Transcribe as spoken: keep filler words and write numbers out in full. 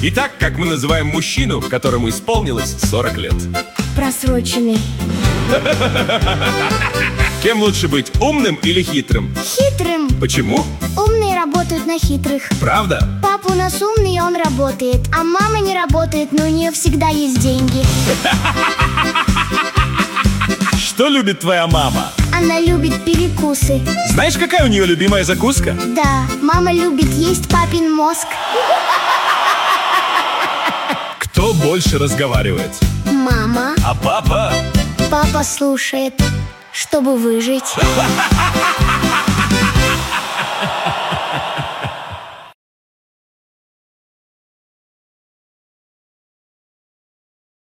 Итак, как мы называем мужчину, которому исполнилось сорок лет? Просроченный. Кем лучше быть, умным или хитрым? Хитрым. Почему? Умные работают на хитрых. Правда? Папа у нас умный, и он работает. А мама не работает, но у нее всегда есть деньги. Что любит твоя мама? Она любит перекусы. Знаешь, какая у нее любимая закуска? Да, мама любит есть папин мозг. Кто больше разговаривает? Мама. А папа? Папа слушает, чтобы выжить.